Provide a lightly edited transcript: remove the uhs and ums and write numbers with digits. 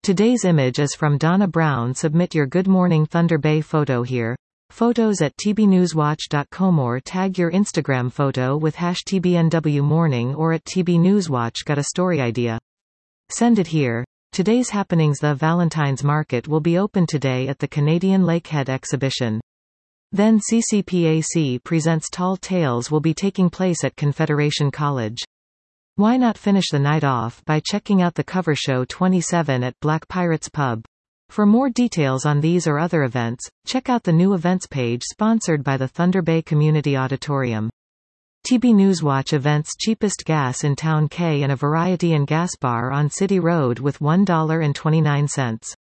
Today's image is from Donna Brown. Submit your Good Morning Thunder Bay photo here. Photos at tbnewswatch.com or tag your Instagram photo with #TBNWMorning or at tbnewswatch. Got a story idea? Send it here. Today's happenings: the Valentine's Market will be open today at the Canadian Lakehead exhibition. Then CCPAC presents Tall Tales will be taking place at Confederation College. Why not finish the night off by checking out the cover show 27 at Black Pirates Pub? For more details on these or other events, check out the new events page sponsored by the Thunder Bay Community Auditorium. TB Newswatch events: cheapest gas in Town K and a variety and gas bar on City Road with $1.29.